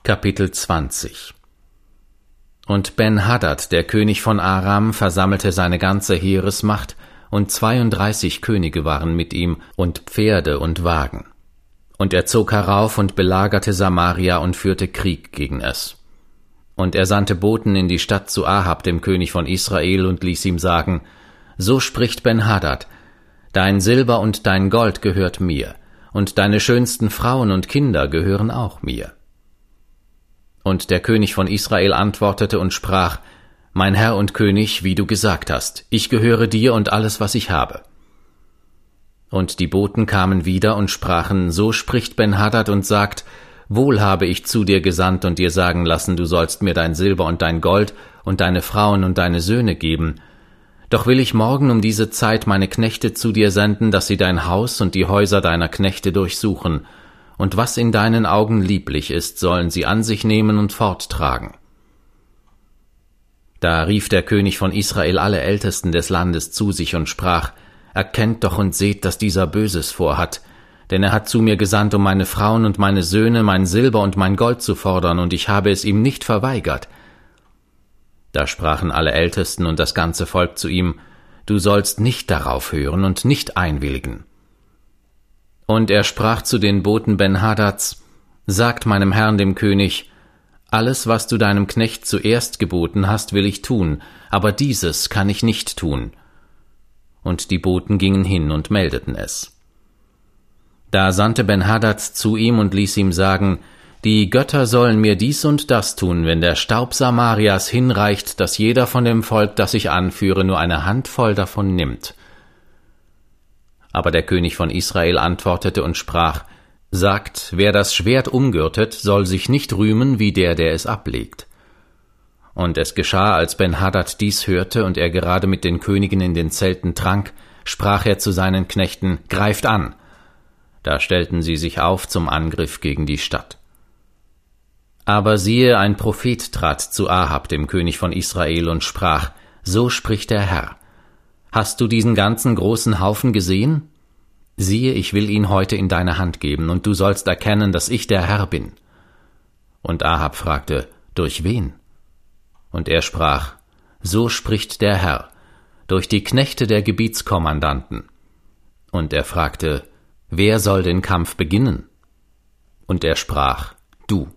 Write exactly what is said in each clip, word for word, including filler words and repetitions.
Kapitel zwanzig. Und Ben-Hadad, der König von Aram, versammelte seine ganze Heeresmacht, und zweiunddreißig Könige waren mit ihm, und Pferde und Wagen. Und er zog herauf und belagerte Samaria und führte Krieg gegen es. Und er sandte Boten in die Stadt zu Ahab, dem König von Israel, und ließ ihm sagen: So spricht Ben-Hadad: Dein Silber und dein Gold gehört mir, und deine schönsten Frauen und Kinder gehören auch mir. Und der König von Israel antwortete und sprach: Mein Herr und König, wie du gesagt hast, ich gehöre dir und alles, was ich habe. Und die Boten kamen wieder und sprachen: So spricht Ben-Hadad und sagt: Wohl habe ich zu dir gesandt und dir sagen lassen, du sollst mir dein Silber und dein Gold und deine Frauen und deine Söhne geben. Doch will ich morgen um diese Zeit meine Knechte zu dir senden, dass sie dein Haus und die Häuser deiner Knechte durchsuchen, und was in deinen Augen lieblich ist, sollen sie an sich nehmen und forttragen. Da rief der König von Israel alle Ältesten des Landes zu sich und sprach: Erkennt doch und seht, dass dieser Böses vorhat, denn er hat zu mir gesandt, um meine Frauen und meine Söhne, mein Silber und mein Gold zu fordern, und ich habe es ihm nicht verweigert. Da sprachen alle Ältesten und das ganze Volk zu ihm: Du sollst nicht darauf hören und nicht einwilligen. Und er sprach zu den Boten Ben-Hadads: Sagt meinem Herrn dem König: Alles, was du deinem Knecht zuerst geboten hast, will ich tun, aber dieses kann ich nicht tun. Und die Boten gingen hin und meldeten es. Da sandte Ben-Hadad zu ihm und ließ ihm sagen: Die Götter sollen mir dies und das tun, wenn der Staub Samarias hinreicht, dass jeder von dem Volk, das ich anführe, nur eine Handvoll davon nimmt. Aber der König von Israel antwortete und sprach: Sagt, wer das Schwert umgürtet, soll sich nicht rühmen wie der, der es ablegt. Und es geschah, als Ben-Hadad dies hörte und er gerade mit den Königen in den Zelten trank, sprach er zu seinen Knechten: Greift an! Da stellten sie sich auf zum Angriff gegen die Stadt. Aber siehe, ein Prophet trat zu Ahab, dem König von Israel, und sprach: So spricht der Herr: Hast du diesen ganzen großen Haufen gesehen? Siehe, ich will ihn heute in deine Hand geben, und du sollst erkennen, dass ich der Herr bin. Und Ahab fragte: Durch wen? Und er sprach: So spricht der Herr, durch die Knechte der Gebietskommandanten. Und er fragte: Wer soll den Kampf beginnen? Und er sprach: Du.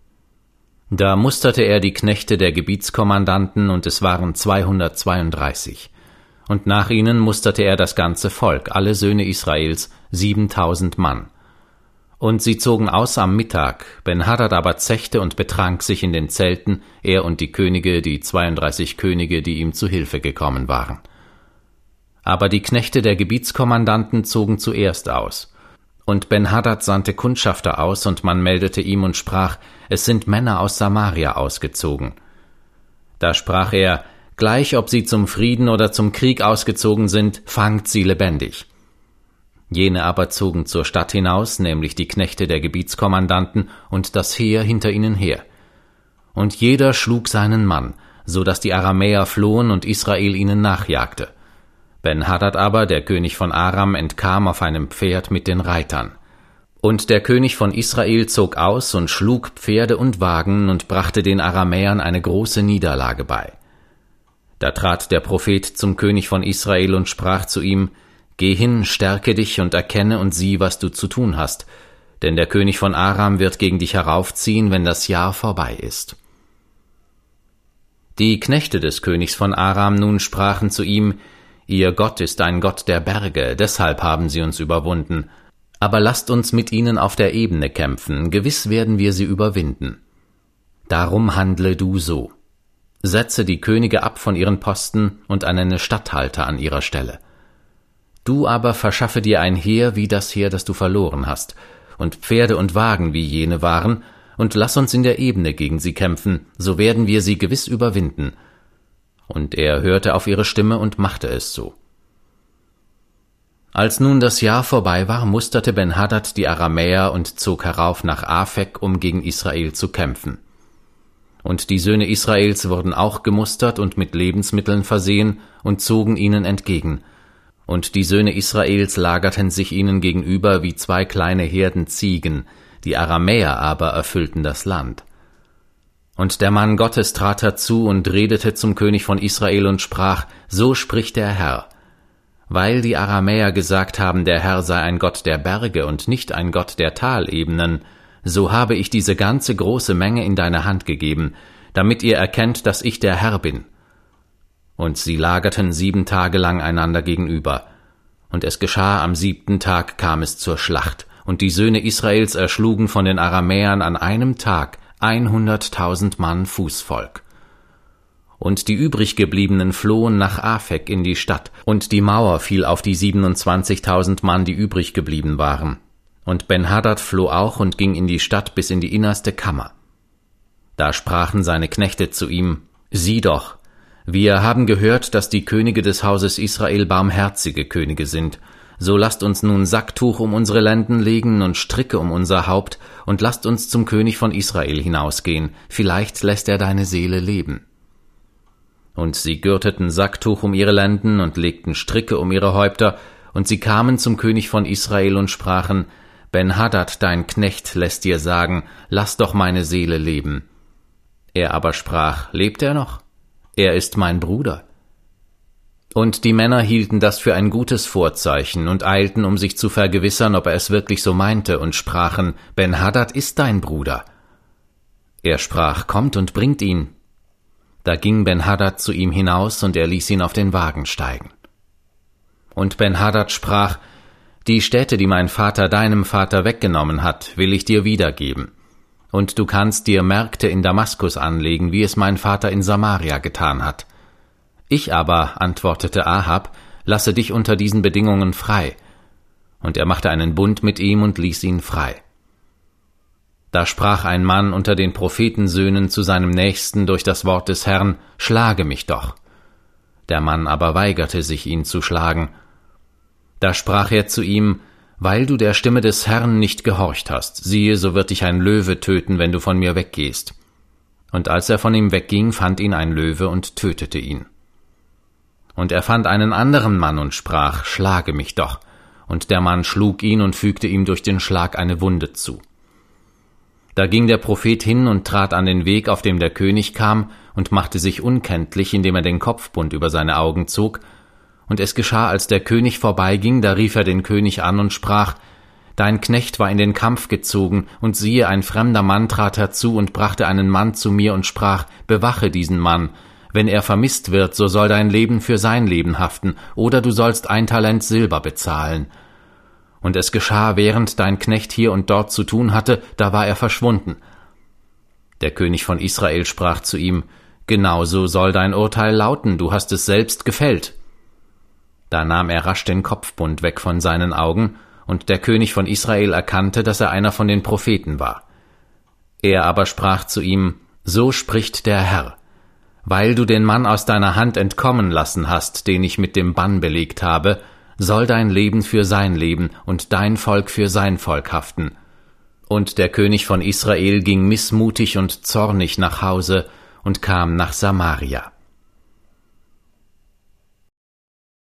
Da musterte er die Knechte der Gebietskommandanten, und es waren zweihundertzweiunddreißig. Und nach ihnen musterte er das ganze Volk, alle Söhne Israels, siebentausend Mann. Und sie zogen aus am Mittag, Ben-Hadad aber zechte und betrank sich in den Zelten, er und die Könige, die zweiunddreißig Könige, die ihm zu Hilfe gekommen waren. Aber die Knechte der Gebietskommandanten zogen zuerst aus. Und Ben-Hadad sandte Kundschafter aus, und man meldete ihm und sprach: Es sind Männer aus Samaria ausgezogen. Da sprach er: Gleich ob sie zum Frieden oder zum Krieg ausgezogen sind, fangt sie lebendig. Jene aber zogen zur Stadt hinaus, nämlich die Knechte der Gebietskommandanten und das Heer hinter ihnen her. Und jeder schlug seinen Mann, so dass die Aramäer flohen und Israel ihnen nachjagte. Ben-Hadad aber, der König von Aram, entkam auf einem Pferd mit den Reitern. Und der König von Israel zog aus und schlug Pferde und Wagen und brachte den Aramäern eine große Niederlage bei. Da trat der Prophet zum König von Israel und sprach zu ihm: Geh hin, stärke dich und erkenne und sieh, was du zu tun hast, denn der König von Aram wird gegen dich heraufziehen, wenn das Jahr vorbei ist. Die Knechte des Königs von Aram nun sprachen zu ihm: Ihr Gott ist ein Gott der Berge, deshalb haben sie uns überwunden. Aber lasst uns mit ihnen auf der Ebene kämpfen, gewiss werden wir sie überwinden. Darum handle du so. Setze die Könige ab von ihren Posten und ernenne Statthalter an ihrer Stelle. Du aber verschaffe dir ein Heer wie das Heer, das du verloren hast, und Pferde und Wagen wie jene waren, und lass uns in der Ebene gegen sie kämpfen, so werden wir sie gewiss überwinden. Und er hörte auf ihre Stimme und machte es so. Als nun das Jahr vorbei war, musterte Ben-Hadad die Aramäer und zog herauf nach Afek, um gegen Israel zu kämpfen. Und die Söhne Israels wurden auch gemustert und mit Lebensmitteln versehen und zogen ihnen entgegen. Und die Söhne Israels lagerten sich ihnen gegenüber wie zwei kleine Herden Ziegen, die Aramäer aber erfüllten das Land. Und der Mann Gottes trat herzu und redete zum König von Israel und sprach, so spricht der Herr. Weil die Aramäer gesagt haben, der Herr sei ein Gott der Berge und nicht ein Gott der Talebenen, so habe ich diese ganze große Menge in deine Hand gegeben, damit ihr erkennt, dass ich der Herr bin. Und sie lagerten sieben Tage lang einander gegenüber. Und es geschah, am siebten Tag kam es zur Schlacht, und die Söhne Israels erschlugen von den Aramäern an einem Tag einhunderttausend Mann Fußvolk. Und die übriggebliebenen flohen nach Afek in die Stadt, und die Mauer fiel auf die siebenundzwanzigtausend Mann, die übrig geblieben waren. Und Ben-Hadad floh auch und ging in die Stadt bis in die innerste Kammer. Da sprachen seine Knechte zu ihm, sieh doch, wir haben gehört, dass die Könige des Hauses Israel barmherzige Könige sind. So lasst uns nun Sacktuch um unsere Lenden legen und Stricke um unser Haupt, und lasst uns zum König von Israel hinausgehen, vielleicht lässt er deine Seele leben. Und sie gürteten Sacktuch um ihre Lenden und legten Stricke um ihre Häupter, und sie kamen zum König von Israel und sprachen, Ben-Hadad, dein Knecht, lässt dir sagen, lass doch meine Seele leben. Er aber sprach, lebt er noch? Er ist mein Bruder. Und die Männer hielten das für ein gutes Vorzeichen und eilten, um sich zu vergewissern, ob er es wirklich so meinte, und sprachen, Ben-Hadad ist dein Bruder. Er sprach, kommt und bringt ihn. Da ging Ben-Hadad zu ihm hinaus, und er ließ ihn auf den Wagen steigen. Und Ben-Hadad sprach, die Städte, die mein Vater deinem Vater weggenommen hat, will ich dir wiedergeben. Und du kannst dir Märkte in Damaskus anlegen, wie es mein Vater in Samaria getan hat. Ich aber, antwortete Ahab, lasse dich unter diesen Bedingungen frei. Und er machte einen Bund mit ihm und ließ ihn frei. Da sprach ein Mann unter den Prophetensöhnen zu seinem Nächsten durch das Wort des Herrn, schlage mich doch. Der Mann aber weigerte sich, ihn zu schlagen. Da sprach er zu ihm, weil du der Stimme des Herrn nicht gehorcht hast, siehe, so wird dich ein Löwe töten, wenn du von mir weggehst. Und als er von ihm wegging, fand ihn ein Löwe und tötete ihn. Und er fand einen anderen Mann und sprach, schlage mich doch. Und der Mann schlug ihn und fügte ihm durch den Schlag eine Wunde zu. Da ging der Prophet hin und trat an den Weg, auf dem der König kam, und machte sich unkenntlich, indem er den Kopfbund über seine Augen zog. Und es geschah, als der König vorbeiging, da rief er den König an und sprach, Dein Knecht war in den Kampf gezogen, und siehe, ein fremder Mann trat herzu und brachte einen Mann zu mir und sprach, bewache diesen Mann. Wenn er vermisst wird, so soll dein Leben für sein Leben haften, oder du sollst ein Talent Silber bezahlen. Und es geschah, während dein Knecht hier und dort zu tun hatte, da war er verschwunden. Der König von Israel sprach zu ihm, Genauso soll dein Urteil lauten, du hast es selbst gefällt. Da nahm er rasch den Kopfbund weg von seinen Augen, und der König von Israel erkannte, dass er einer von den Propheten war. Er aber sprach zu ihm, So spricht der Herr, weil du den Mann aus deiner Hand entkommen lassen hast, den ich mit dem Bann belegt habe, soll dein Leben für sein Leben und dein Volk für sein Volk haften. Und der König von Israel ging missmutig und zornig nach Hause und kam nach Samaria.